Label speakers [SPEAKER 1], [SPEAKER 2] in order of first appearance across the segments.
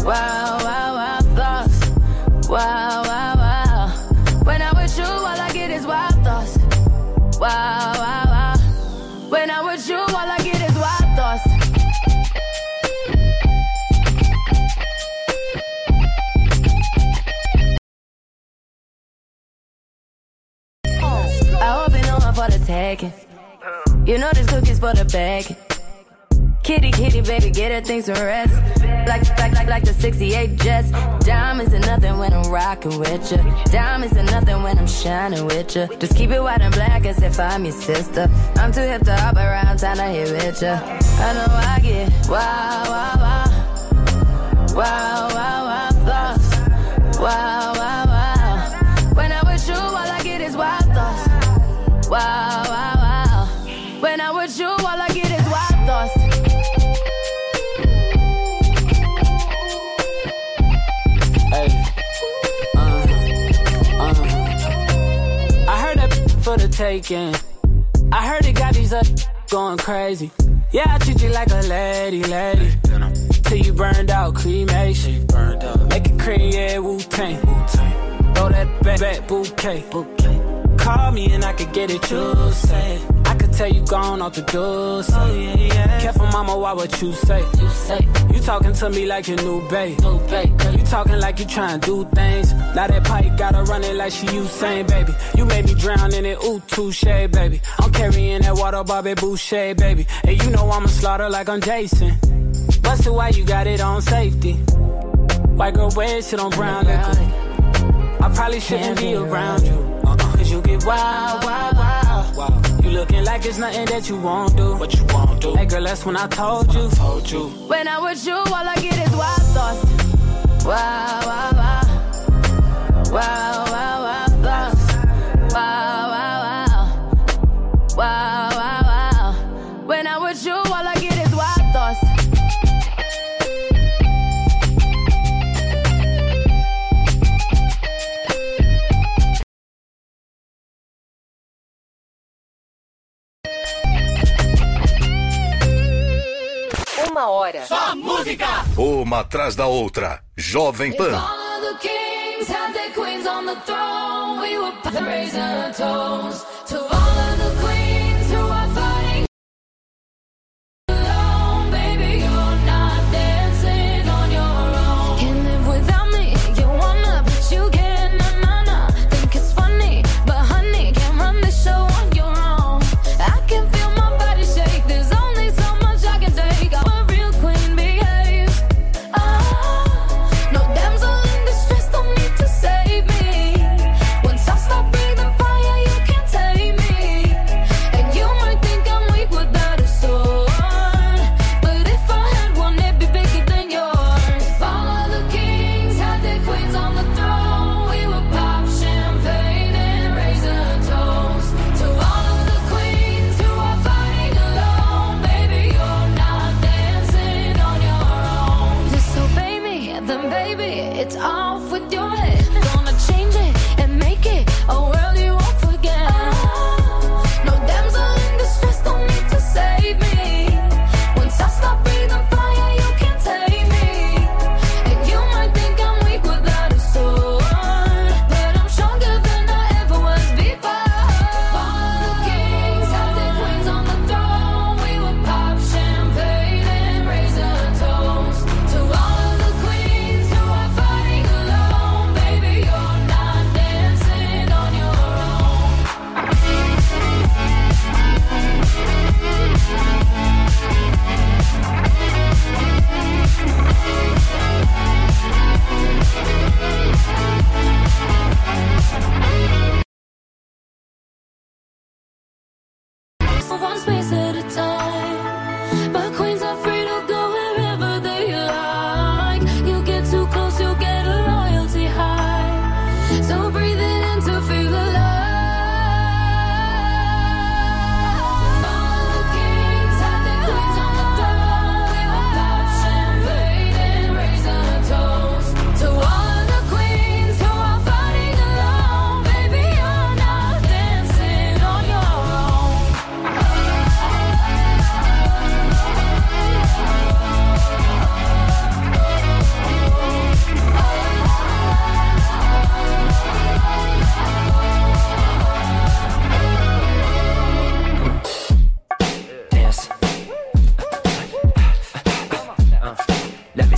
[SPEAKER 1] Wow, wow, wow, thoughts. Wow, wow, wow. When I'm with you, all I get is wild thoughts. Wow, wow, wow. When I'm with you, all I get is wild thoughts. I hope you know I'm for the taking. You know this cookie's for the bag. Kitty, kitty, baby, get her things some rest. Like the 68 Jets. Diamonds are nothing when I'm rocking with ya. Diamonds are nothing when I'm shining with ya. Just keep it white and black as if I'm your sister. I'm too hip to hop around, time to hit with ya. I know I get wow, wow, wow. Wow, wow, wow, thoughts. Wow, wow, wow. When I'm with you, all I get is wild thoughts. Wow, wow, wow. When I'm with you, all I get is wild thoughts.
[SPEAKER 2] I heard that for the taking. I heard it got these going crazy. Yeah, I treat you like a lady. Till you burned out, cremation. Make it cream, yeah, Wu-Tang. Throw that back bouquet. Call me and I could get it, you say. I could tell you gone off the door, say. Oh, yeah. Careful, mama, why what you say? You talking to me like your new babe. You talking like you trying to do things. Now that pipe gotta run it like she Usain, baby. You made me drown in it, ooh, touche, baby. I'm carrying that water, Bobby Boucher, baby. And you know I'ma slaughter like I'm Jason. Busted, why you got it on safety? White girl wear shit on brown liquor. I probably shouldn't be around you. Cause you get wild, wild, wild. You looking like it's nothing that you won't do. What you won't do? Hey girl, that's when I told you.
[SPEAKER 1] When I'm with you, all I get is wild thoughts. Wow, wow, wow. Wow, wow, wow, thoughts. Wow, wow, wow. Wow, wow, wow. When I'm with you, all I get is wild thoughts.
[SPEAKER 3] Uma hora.
[SPEAKER 4] Só música!
[SPEAKER 5] Uma atrás da outra. Jovem Pan.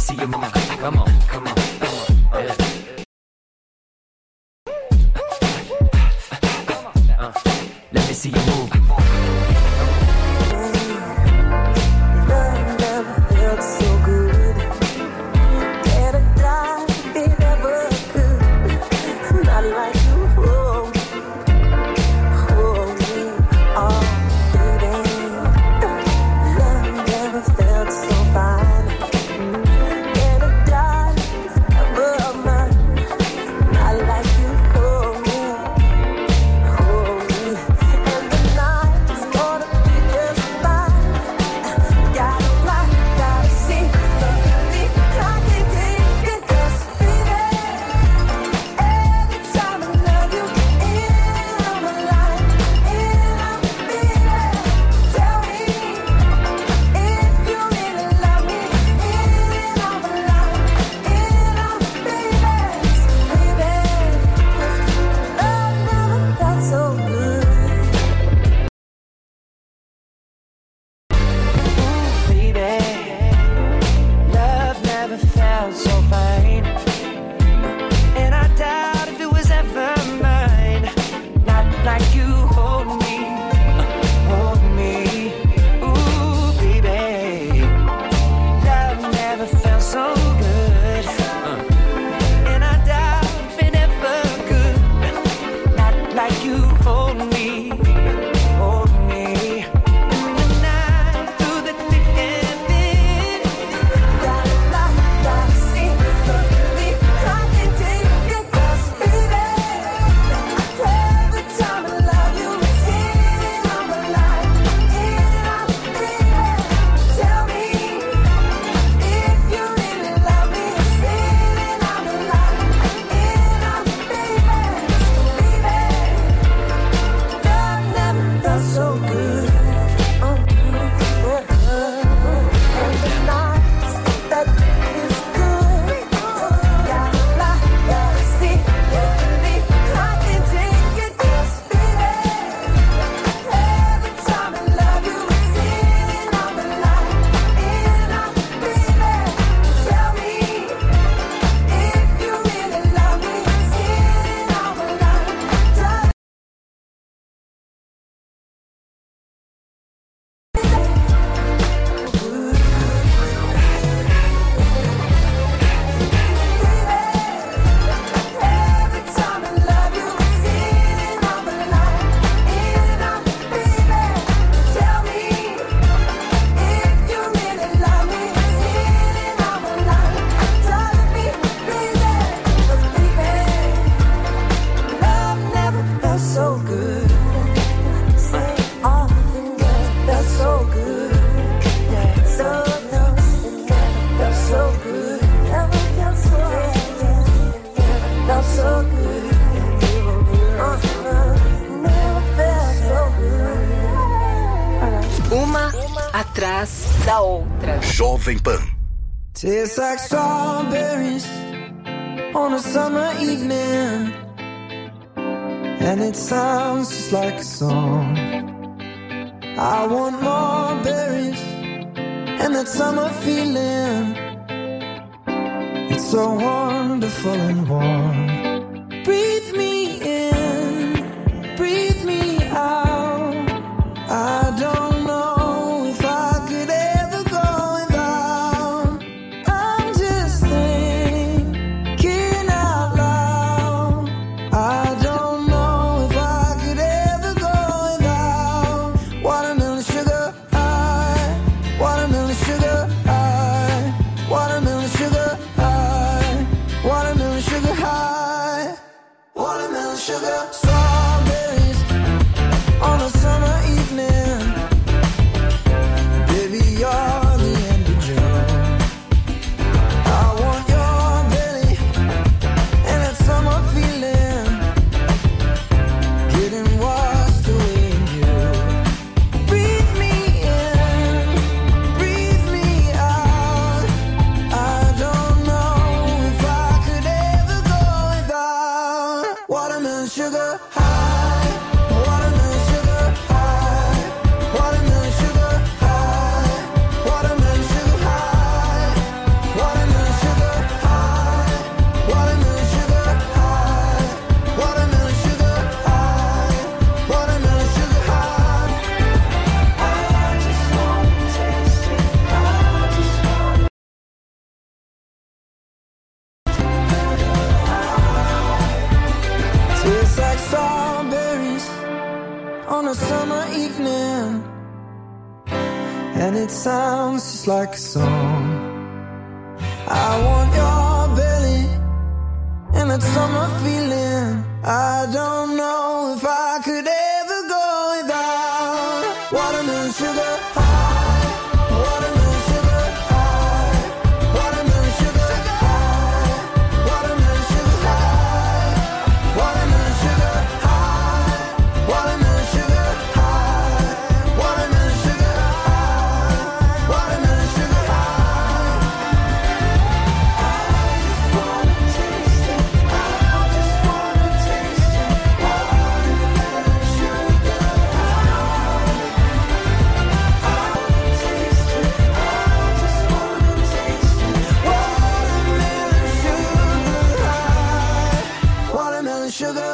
[SPEAKER 4] see you move. Come on, come on, come on. Yeah. Let me see you move.
[SPEAKER 6] Love never felt so good. Can't I die if it ever could? Not like you hold me, oh baby. Love never felt so fine. Can't I die ever mine? Not like you hold me. And the night's gonna be just fine. Gotta fly, gotta see, baby, I can take it, 'cause baby, every time I love you, in my life, baby, tell me if you really love me, in my life, baby, love never felt so good. Baby, love never felt so fine. And I doubt if it was ever mine. Not like you hold me, ooh baby. Love never felt so good. And I doubt if it ever could. Not like you hold me. In the night, through the thick and thin. Gotta fly, gotta see, baby, I can take it, 'cause baby, every time I love you, it's in my life, baby. Tell me if you really love me, it's in my life, baby. Love never felt so good. And the nights that is good. Gotta fly, gotta see, baby, I can take it, 'cause baby, every time I love you, it's in my life, baby. Tell me if you really love me, it's in my life. Every time I love you, it's in my life, baby. Tell me if you really love me, it's in my life. Tell me, baby, 'cause baby, love never felt so good. Say all the girls felt so good. So felt so good. Never felt so good. Felt so good. Never felt so good.
[SPEAKER 3] Uma atrás da outra.
[SPEAKER 5] Jovem Pan.
[SPEAKER 6] Tastes like strawberries on a summer evening, and it sounds just like a song. I want more berries and that summer feeling. It's so wonderful and warm. Breathe me in, breathe me out. I don't know if I could ever go without. I'm just thinking out loud. I don't know if I could ever go without watermelon sugar high, watermelon sugar high, watermelon sugar high, watermelon sugar high, watermelon sugar. Strawberries on a summer evening. Baby, you're the end of June. I want your belly and that summer feeling. Getting washed away in you. Breathe me in, breathe me out. I don't know if I could ever go without watermelon sugar
[SPEAKER 7] and it sounds just like a song. I want your belly and that summer feeling. I don't know if I could ever go without watermelon sugar high, watermelon sugar high, watermelon sugar high, watermelon sugar high, watermelon sugar high, watermelon sugar high, watermelon sugar high, watermelon sugar high. I just wanna taste it. I just wanna taste it. Watermelon sugar high. I wanna taste it. I just wanna taste it. Watermelon sugar high. Watermelon sugar.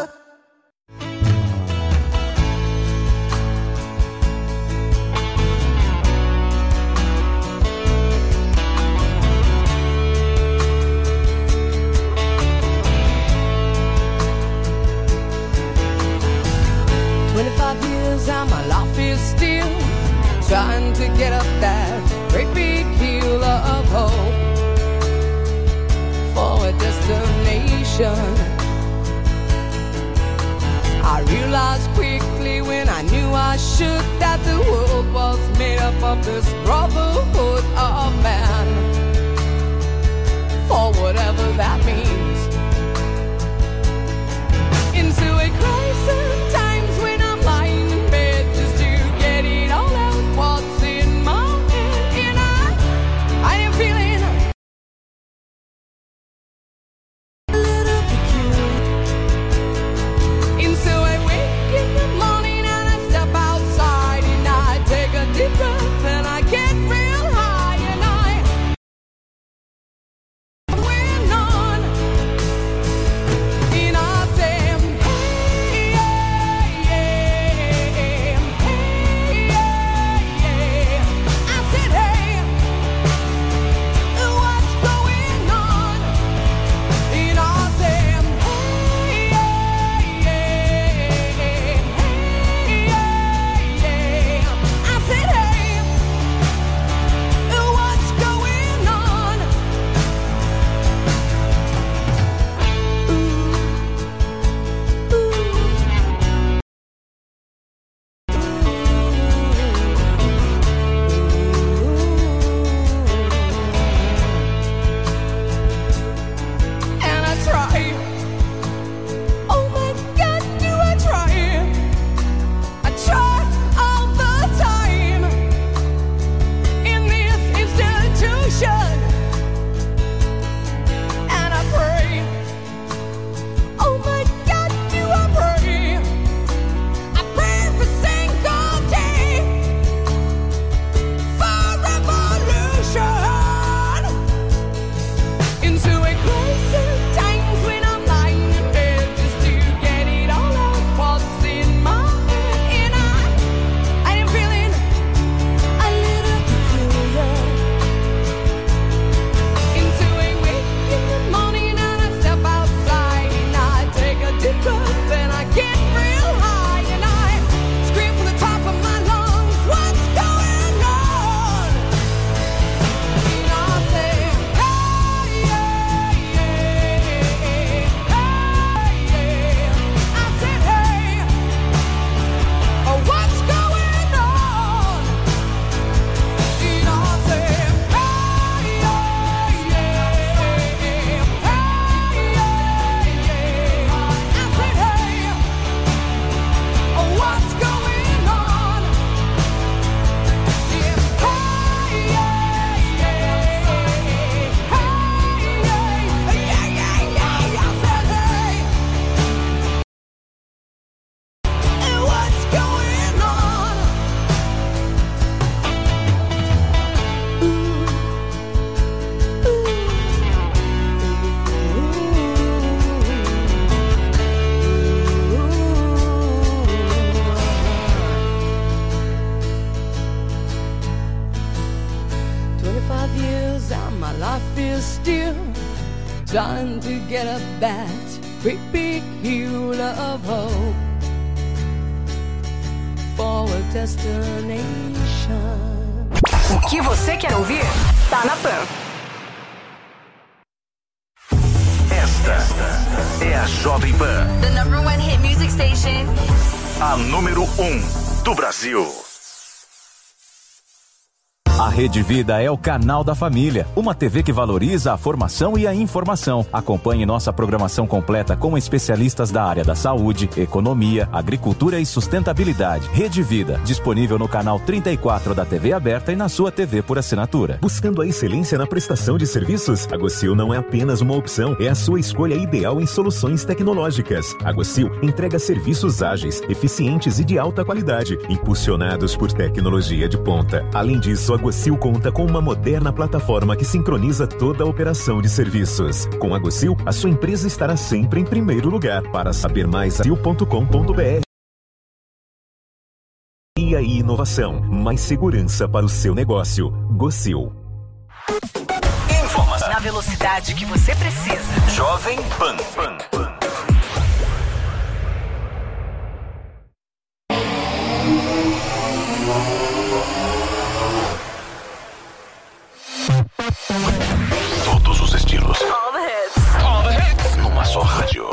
[SPEAKER 8] And my life is still trying to get up that great big hill of hope for a destination. I realized quickly when I knew I should that the world was made up of this brotherhood of man, for whatever that means. Into a crisis times when I'm lying in bed just to get it all out what's in my head, and I am feeling a little peculiar. And so I wake in the morning and I step outside and I take a deep breath and I get real high and I went on and I say, hey, yeah, yeah, hey, yeah, yeah. I said, hey, what's going on? And I said, hey, yeah, yeah, hey, yeah, yeah. I said, hey, what's going on? And I try. Oh my God, do I try? I try all the time in this institution, and I pray. Oh my God, do I pray? I pray every single day for revolution. Into a crisis times when I'm lying in bed just to get it all out what's in my head, and I am feeling a little peculiar. Into a wake in the morning and I step outside and I take a deep breath and I get real high and I scream from the top of my lungs, what's going on? And I say, hey, yeah, yeah, hey, yeah. I said, hey, what's going on? And I said, hey, yeah, yeah, hey, yeah, yeah. I said, hey, what's going on? Yeah, hey, yeah, yeah, hey, yeah. I said, hey, what's going on? Years and my life is still trying to get up that great big hill of hope for a destination.
[SPEAKER 3] O que você quer ouvir? Tá na Pan.
[SPEAKER 5] Esta é a Jovem Pan,
[SPEAKER 1] The number one hit music station.
[SPEAKER 5] a número 1 do Brasil.
[SPEAKER 9] A Rede Vida é o canal da família, uma TV que valoriza a formação e a informação. Acompanhe nossa programação completa com especialistas da área da saúde, economia, agricultura e sustentabilidade. Rede Vida, disponível no canal 34 da TV aberta e na sua TV por assinatura.
[SPEAKER 10] Buscando a excelência na prestação de serviços? A Gocil não é apenas uma opção, é a sua escolha ideal em soluções tecnológicas. A Gocil entrega serviços ágeis, eficientes e de alta qualidade, impulsionados por tecnologia de ponta. Além disso, a Gocil conta com uma moderna plataforma que sincroniza toda a operação de serviços. Com a Gocil, a sua empresa estará sempre em primeiro lugar. Para saber mais, gocil.com.br. E inovação, mais segurança para o seu negócio. Gocil.
[SPEAKER 3] Informação na velocidade que você precisa.
[SPEAKER 5] Jovem Pan. Todos os estilos.
[SPEAKER 3] All the hits.
[SPEAKER 5] Numa só rádio.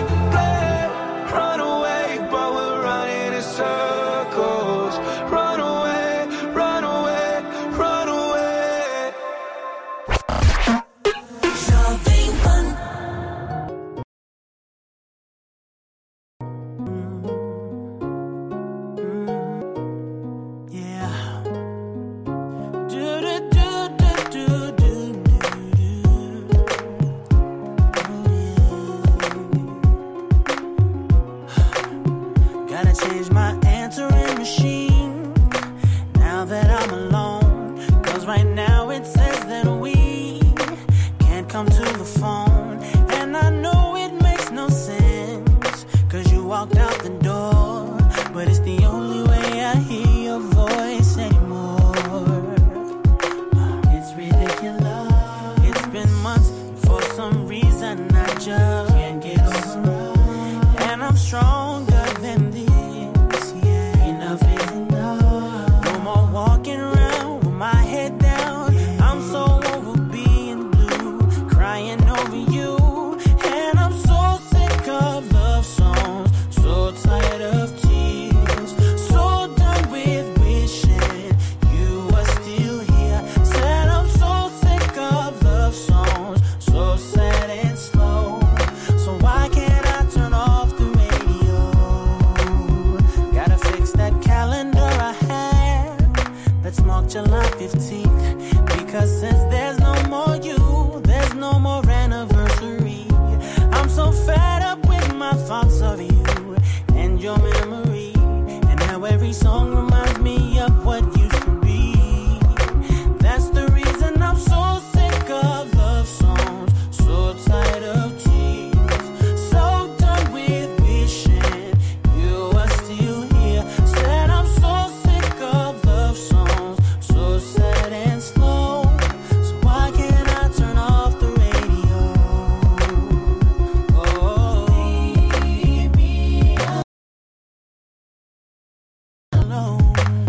[SPEAKER 7] Run away, but we're running in circles. Run away.
[SPEAKER 11] 15th. Because since there's no more you, there's no more anniversary. I'm so fed up with my thoughts of you and your memory. And how every song reminds me of what used to be. That's the reason I'm so sick of love songs, so tired of tears, so done with wishing you were still here. Said I'm so sick of love songs, so sad and slow. So why can't I turn off the radio? Oh, leave me alone.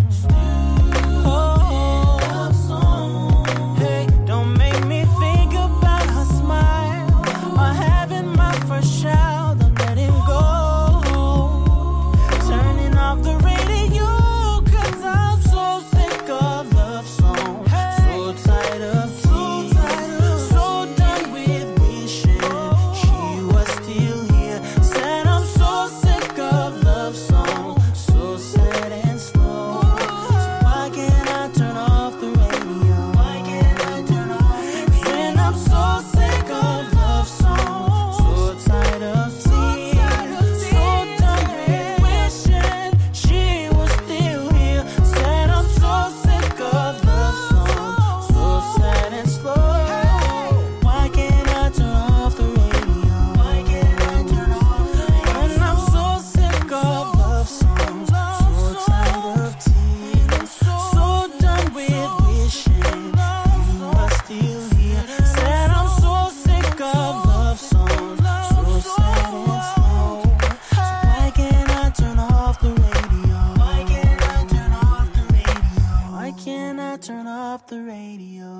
[SPEAKER 11] Hey, don't make me think about her smile or having my first child. I'm letting go, turning off the radio, 'cause I'm so sick of love songs, so tired of tears, so done with wishing she was still here. Said I'm so sick of love songs, so sad and slow. So why can't I turn off the radio? Why can't I turn off? When I'm so sick of love songs, so tired of tears, so done with wishing she was still here. Said I'm so sick of love songs, so sad and slow. Why can't I turn off the radio? Why can't I turn off the radio? When I'm so sick of love songs, so tired of tears, so done with wishing you were still here. Said I'm so sick of love songs, so sad and slow. So why can't I turn off the radio? Why can't I turn off the radio? Why can't I turn off the radio?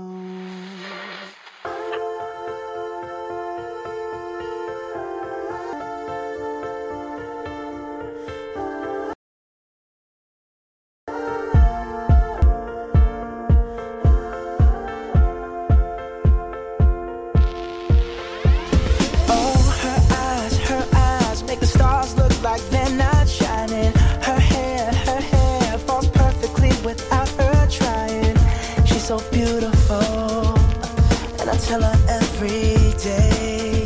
[SPEAKER 11] Oh, her eyes make the stars look like they're not shining. Her hair falls perfectly without her trying. She's so beautiful, and I tell her every day.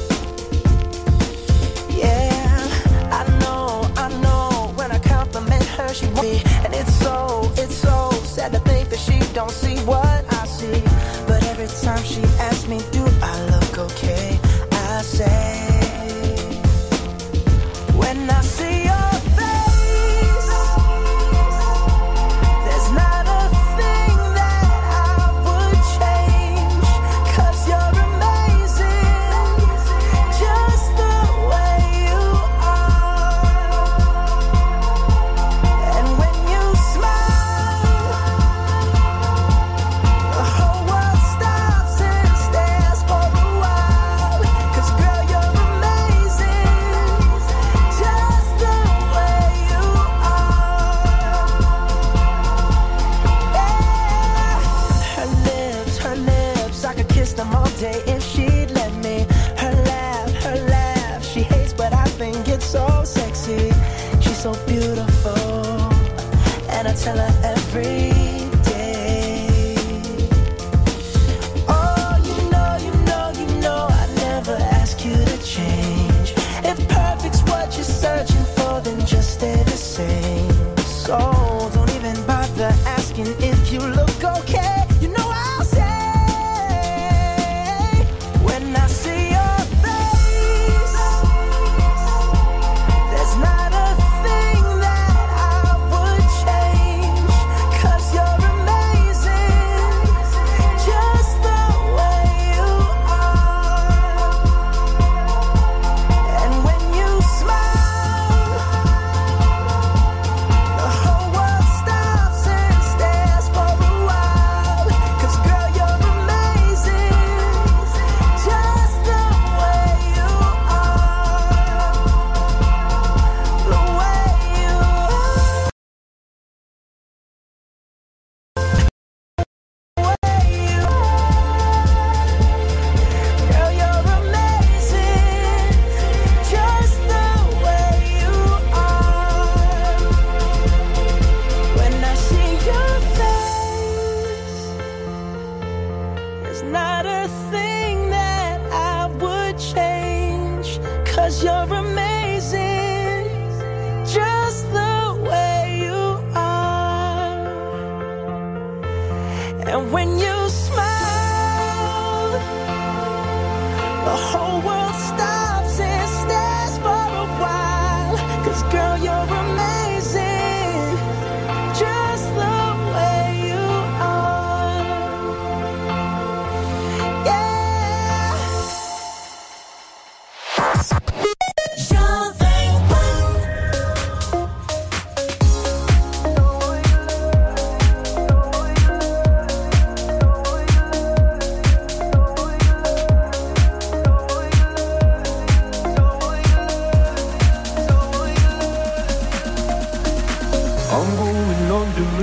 [SPEAKER 11] Yeah, I know, when I compliment her, she won't be. And it's so sad to think that she don't see what I see. But every time she asks me, do I look okay? I say, when I see your face, there's not a thing that I would change. 'Cause you're amazing, just the way you are. And when you smile, the whole world stops and stares for a while. 'Cause girl, you're amazing, just the way you are. Yeah. Her lips, I could kiss them all day if she'd let me. Her laugh, she hates, but I think it's so sexy. She's so beautiful, and I tell her every day. Oh, you know, I never ask you to change. If perfect's what you're searching for, then just stay the same. So don't even bother asking if you look okay. You know I'll say, when I see your face, there's not a thing that I would change. 'Cause you're amazing, just the way you are. And when you smile,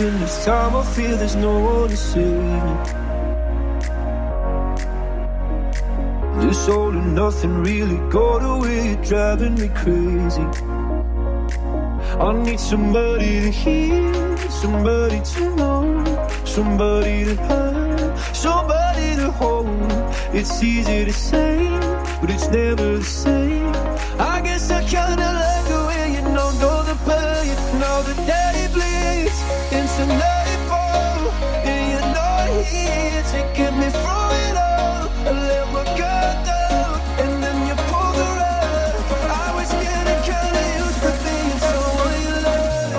[SPEAKER 12] in this time I feel there's no one to save me. This all and nothing really got away, you're driving me crazy. I need somebody to hear, somebody to know, somebody to hurt, somebody to hold. It's easy to say, but it's never the same. I guess I kinda like the way you know the pain. Now the day bleeds into nightfall, and you're not here to get me through it all. I let my guard down, and then you pull the rug. I was getting kinda used to being someone you love.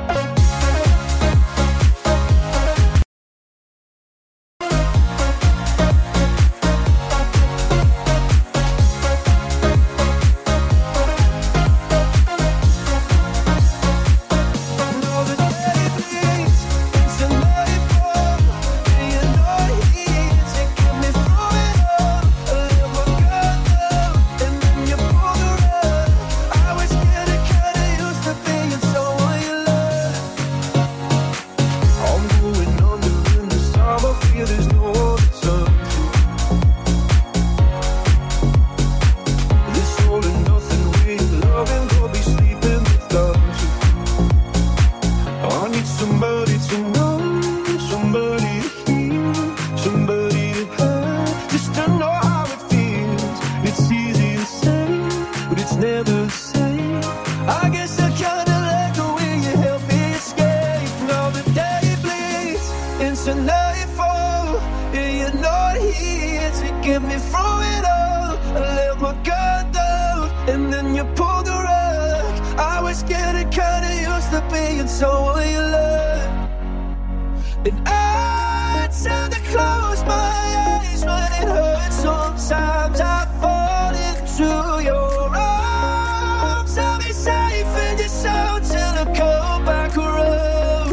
[SPEAKER 12] Get me through it all. I let my guard down, and then you pulled the rug. I was getting kinda used to being someone you love. And I tend to close my eyes when it hurts. Sometimes I fall into your arms. I'll be safe in your soul till I come back around.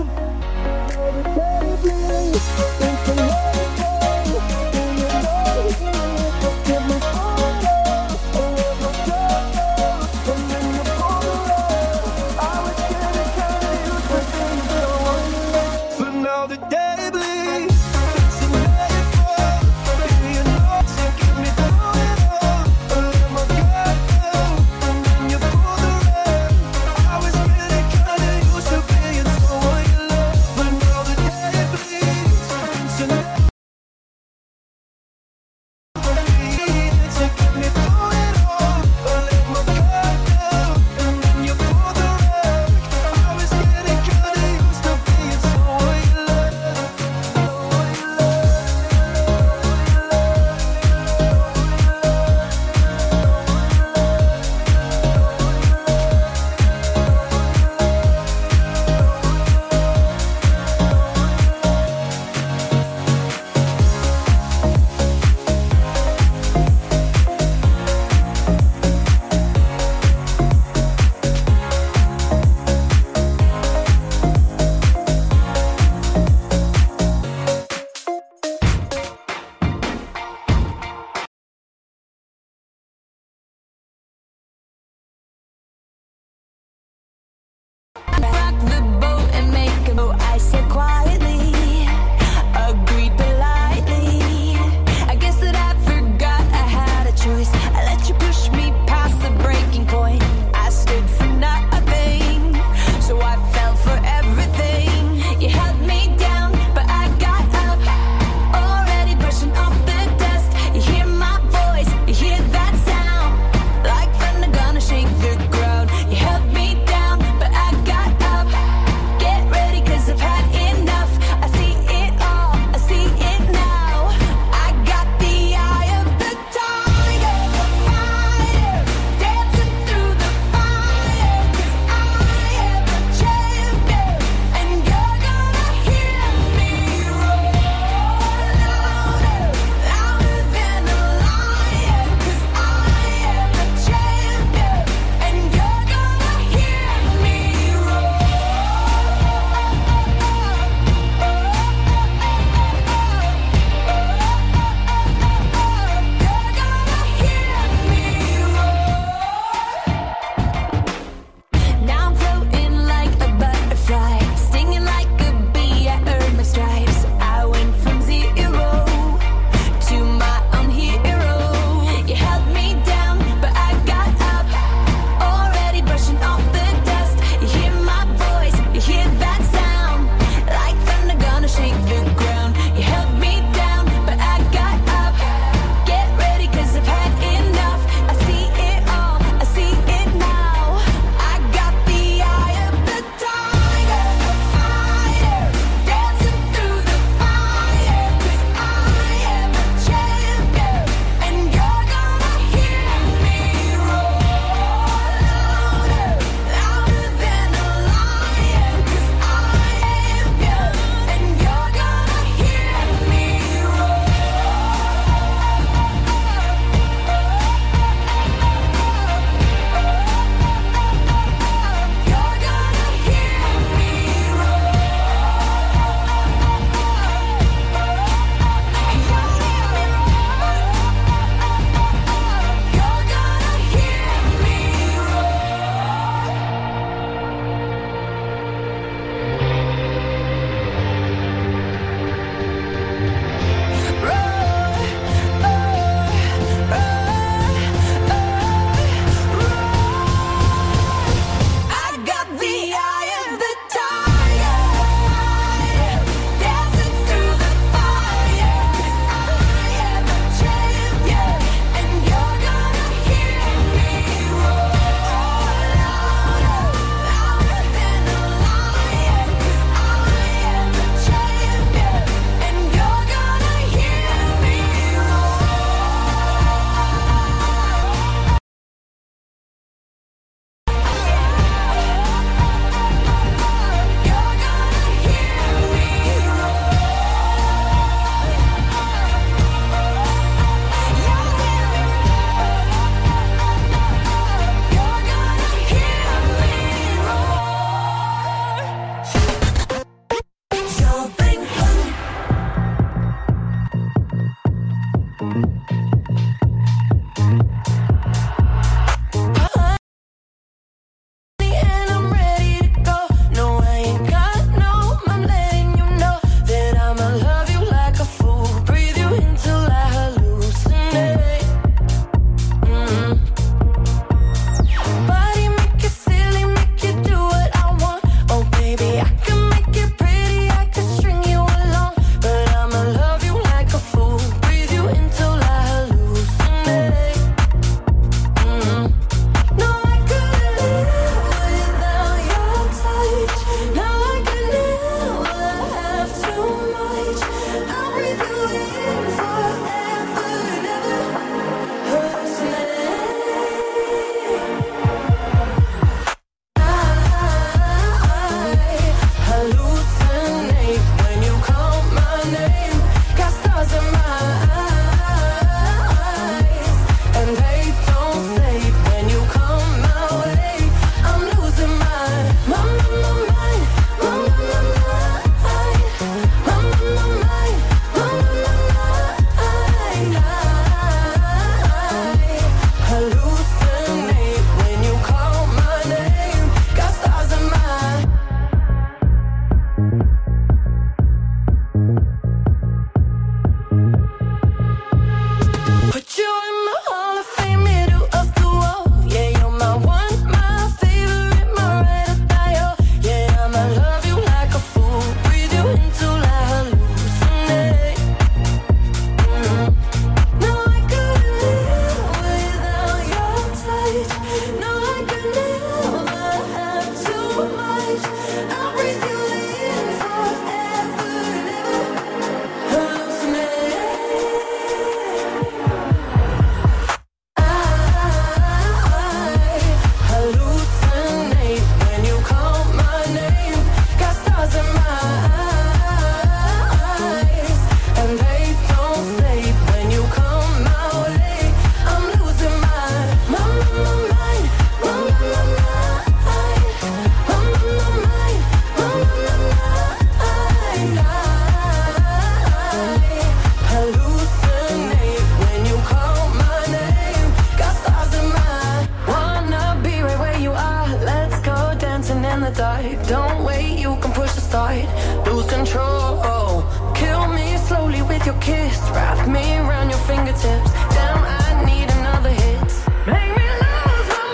[SPEAKER 8] kiss, wrap me around your fingertips. Damn, I need another hit. Make me lose my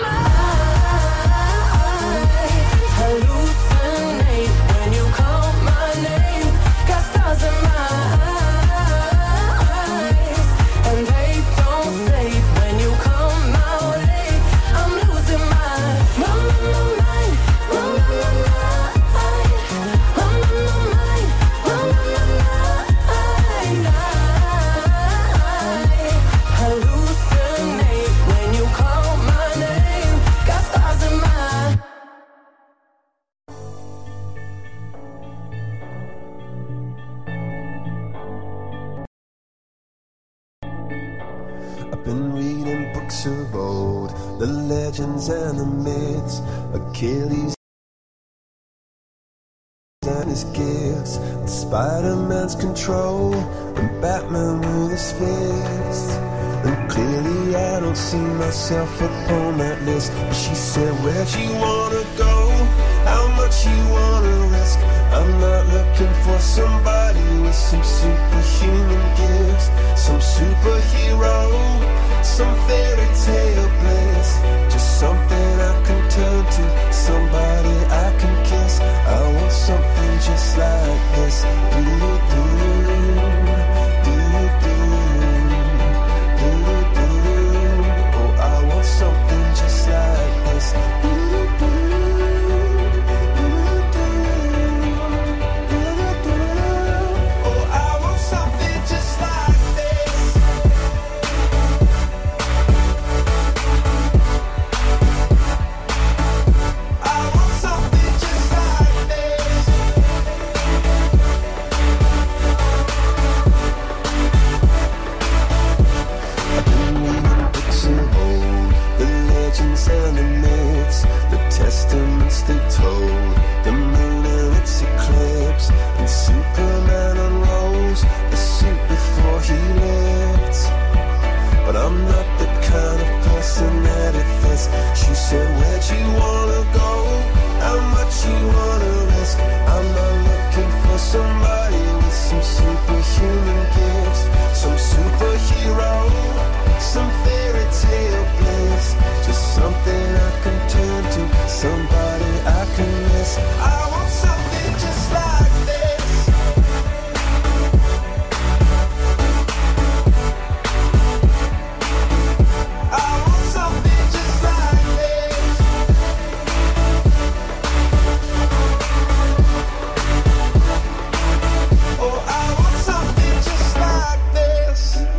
[SPEAKER 8] mind. Hallucinate when you call my name. Got stars in my eyes, and they don't fade when you come my way. I'm losing my mind. Hallucinate when you call my name. Got stars in my
[SPEAKER 13] I've been reading books of old, the legends and the myths, Achilles and his gifts, and Spider-Man's control, and Batman with his fists. And clearly I don't see myself upon that list. But she said, where'd you wanna go? How much you wanna risk? I'm not looking for somebody with some superhuman gifts, some superhero, some fairy tale bliss. Just something I can turn to, somebody I can kiss. I want something just like this. Do-do-do, do-do-do, do-do-do. Oh, I want something just like this. Do-do-do, do-do-do, do-do-do. Oh, I want something just like this. I want something just like this. I've been reading books of old, the legends and the myths, the testaments they told, the moon and its eclipse, and Superman unrolls the suit before he lived. But I'm not the kind of person that it fits. She said, where'd you wanna go? How much you wanna risk? I'm not looking for somebody with some superhuman gifts, some superhero, some fairy tale bliss. Just something I can turn to, somebody I can miss. I want something just like this. I want something just like this. Oh, I want something just like this.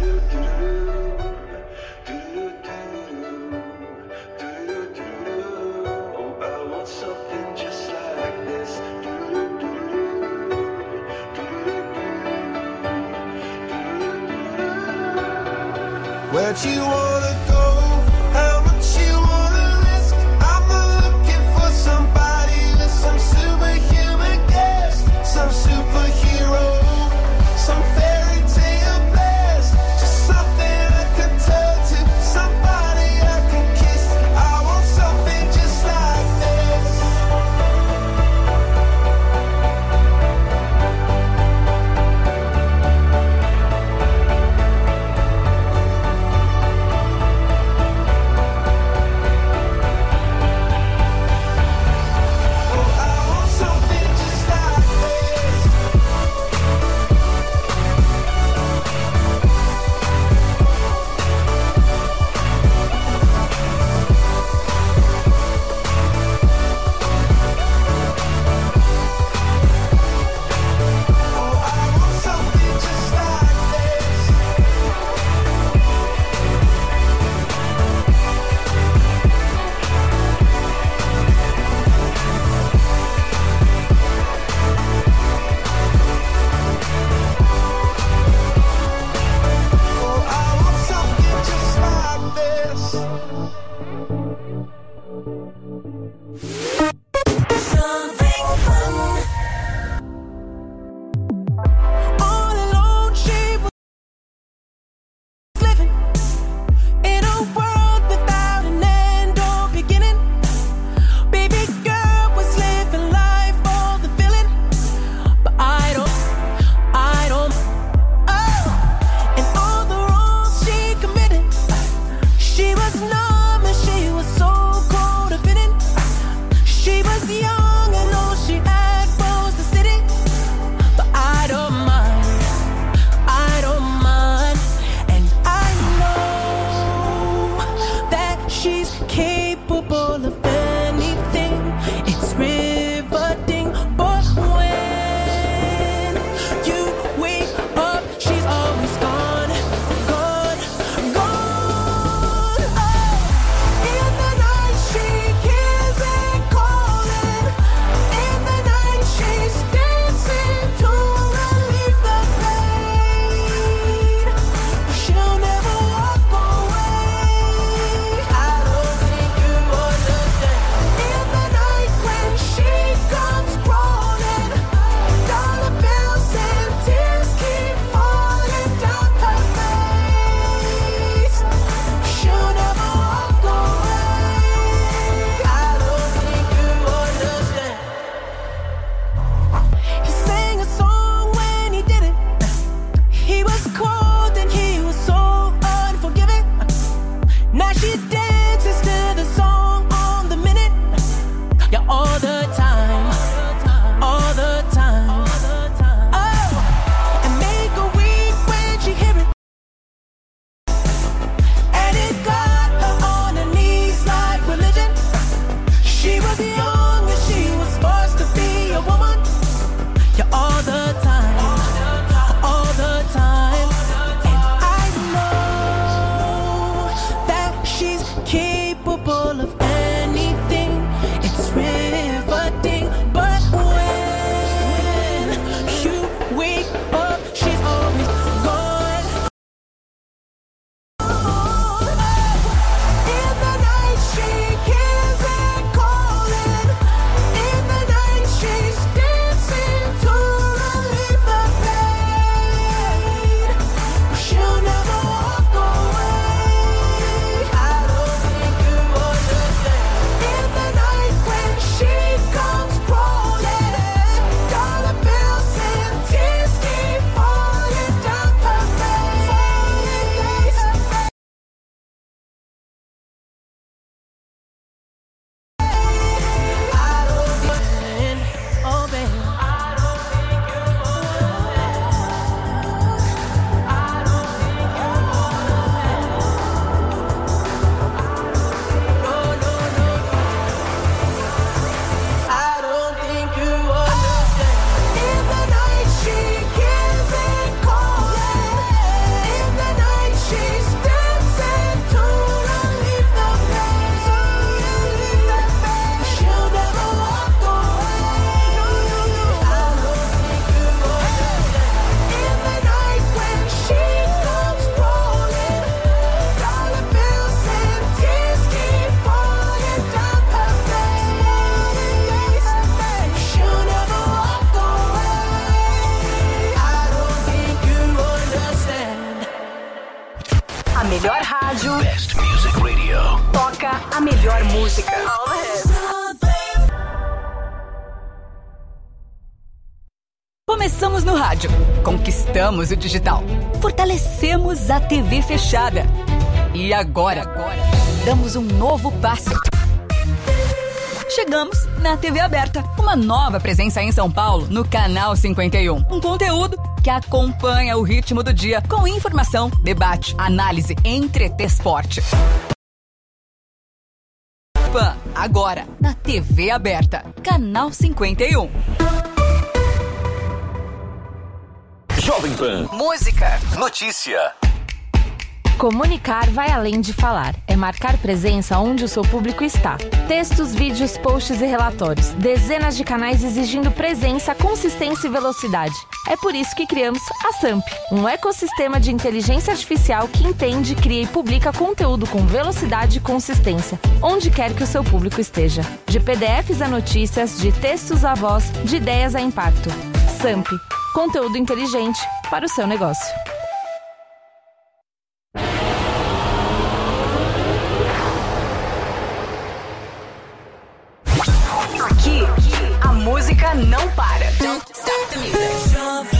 [SPEAKER 13] Oh, I want something just like this. Where'd you wanna go? How much you wanna risk? I'm not looking for somebody with some superhuman gifts, some superhero, some fairy tale bliss. Just something I can turn to, somebody I can kiss. I want something just like this.
[SPEAKER 3] rádio.
[SPEAKER 5] Best Music Radio.
[SPEAKER 3] Toca a melhor música.
[SPEAKER 14] Começamos no rádio, conquistamos o digital, fortalecemos a TV fechada. E agora, damos um novo passo. Chegamos na TV aberta, uma nova presença em São Paulo, no Canal 51. Um conteúdo que acompanha o ritmo do dia, com informação, debate, análise, entretenimento. PAN, agora, na TV aberta, Canal 51.
[SPEAKER 5] Jovem Pan.
[SPEAKER 3] Música.
[SPEAKER 5] Notícia.
[SPEAKER 15] Comunicar vai além de falar. É marcar presença onde o seu público está. Textos, vídeos, posts e relatórios. Dezenas de canais exigindo presença, consistência e velocidade. É por isso que criamos a SAMP, um ecossistema de inteligência artificial que entende, cria e publica conteúdo com velocidade e consistência, onde quer que o seu público esteja. De PDFs a notícias, de textos a voz, de ideias a impacto. SAMP, conteúdo inteligente para o seu negócio.
[SPEAKER 3] Aqui, a música não para. Don't stop the music.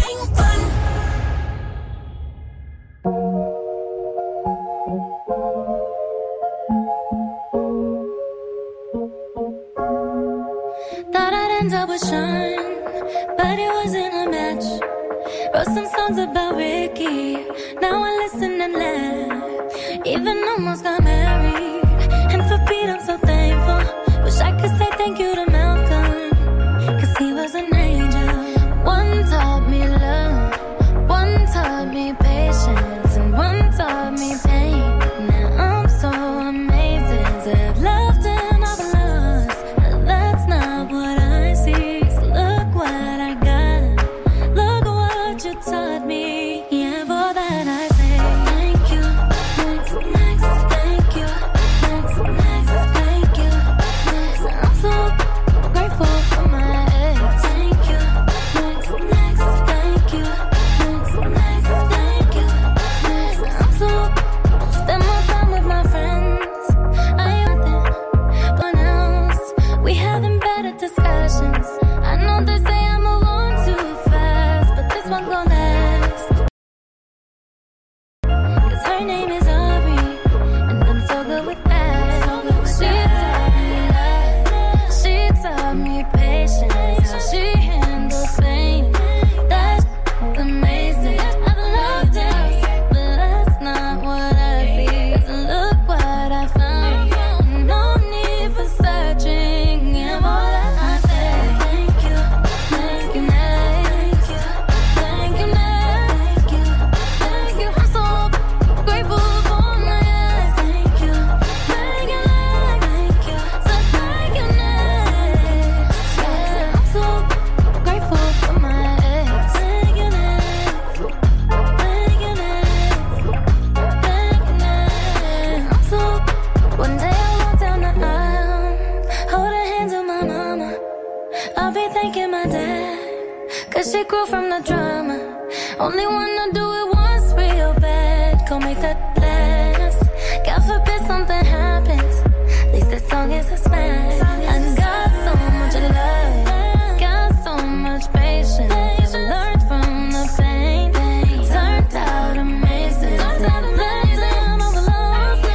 [SPEAKER 16] Thought I'd end up with Sean, but it wasn't a match. Wrote some songs about Ricky, now I listen and laugh. Even almost got married, and for Pete I'm so thankful. Wish I could say thank you to Malcolm, cause he was an angel. One taught me love, one taught me patience, and one taught me pain. Now I'm so amazing to have loved and I've lost, but that's not what I see. So look what I got, look what you taught me. Yeah, for that I say thank you. Next, next, thank you. Next, next, thank you. Next, I'm so grateful for my ex. Thank you. Next, next, thank you. Next, next, thank you. Next, I'm so spend more time with my friends. I am nothing but else. We having better discussions. I know they say I move on too fast, but this one gon' last. Cause her name is Aubrey, and I'm so good with that. She taught me patience, how she handles pain. That's amazing. I've loved it, but that's not what I see. 'Cause look what I found. No need for searching. And more that I say, thank you, thank you, thank you, thank you, thank you, thank you. I'm so grateful for my ex. Thank you, thank you, thank you, so thank you, next. Yeah, I'm so grateful for my ex. Thank you, next. Thank you, next. Thank you, next. I'm so. One day I walk down the aisle, hold her hands of my mama. I'll be thanking my dad, cause she grew from the drama. Only wanna do it once real bad, go make that last. God forbid something happens, at least this song is a smash. I got so much love, got so much patience. I learned from the pain, turned out amazing. Turned out amazing, overlost.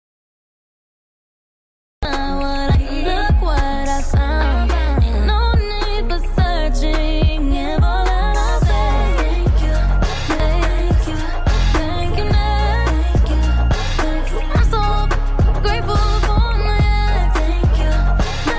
[SPEAKER 16] Look what I found. Ain't no need for searching. And all that I say, thank you, thank you, thank you, thank you, thank you. I'm so grateful for my ex. Thank you,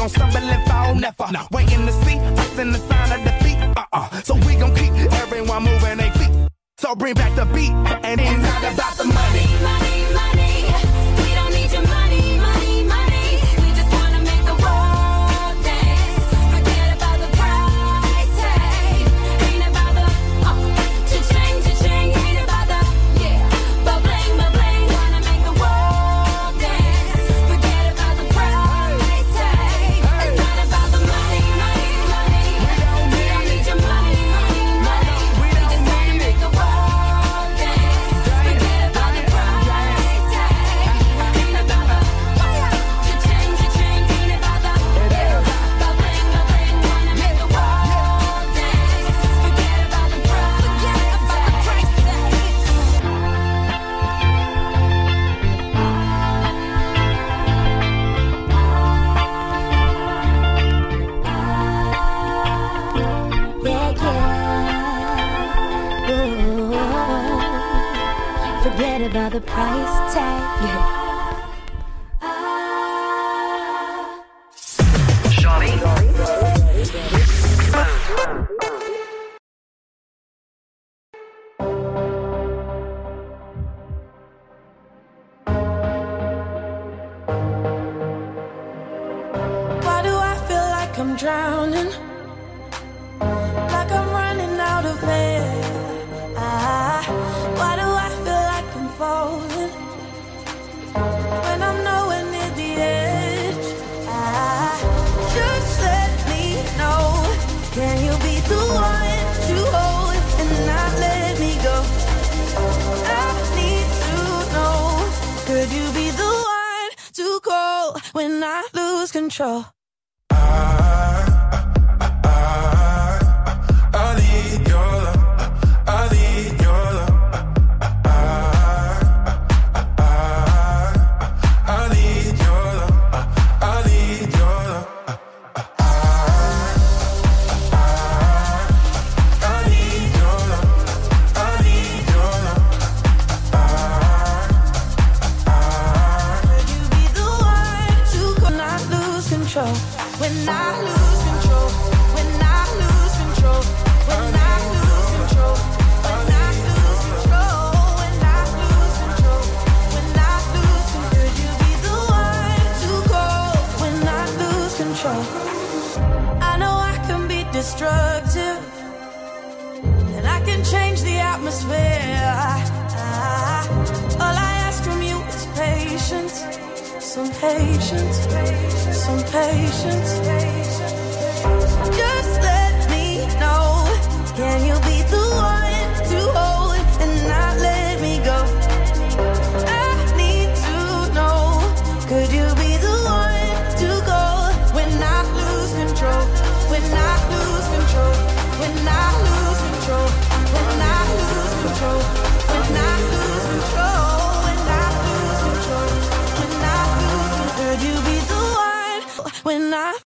[SPEAKER 17] gon' stumble and fall, never. Waiting to see us in the sign of defeat. So we gon' keep everyone moving their feet. So bring back the beat, and it's not about the money.
[SPEAKER 16] Money, money, we don't need your money, money, money. We just wanna make the world dance. Forget about the price tag. Ain't about the cha-ching, cha-ching. Ain't about the ba-bling, ba-bling. Wanna make the world dance. Forget about the price tag. It's not about the money, money, money. We don't need your money, money, money. We just wanna make the world dance. Forget about the price tag. Ain't about the cha-ching, cha-ching. Ain't about the ba-bling, ba-bling. Wanna make the world dance. Forget about the price tag.
[SPEAKER 18] Forget about the price tag.
[SPEAKER 11] Why do I feel like I'm drowning? Like I'm running out of air. Why do I feel like I'm falling when I'm nowhere near the edge? Just let me know. Can you be the one to hold and not let me go? I need to know. Could you be the one to call when I lose control?
[SPEAKER 7] I need your love. I need your love. I need your love. I need your love. I need your love. I need your love.
[SPEAKER 11] Could you be the one to call when I lose control? When I lose control. When I lose control. When I lose control. When I lose control. When I lose control. When I lose control. Could you be the one to call when I lose control? I know I can be destructive, and I can change the atmosphere. All I ask from you is patience, some patience, some patience. Just let me know. Can you be the one to hold and not let me go? I need to know. Could you be the one to go when I lose control? When I lose control. When I lose control. When I lose control. When I lose control. When I lose control. When I lose control. Could you be the one when I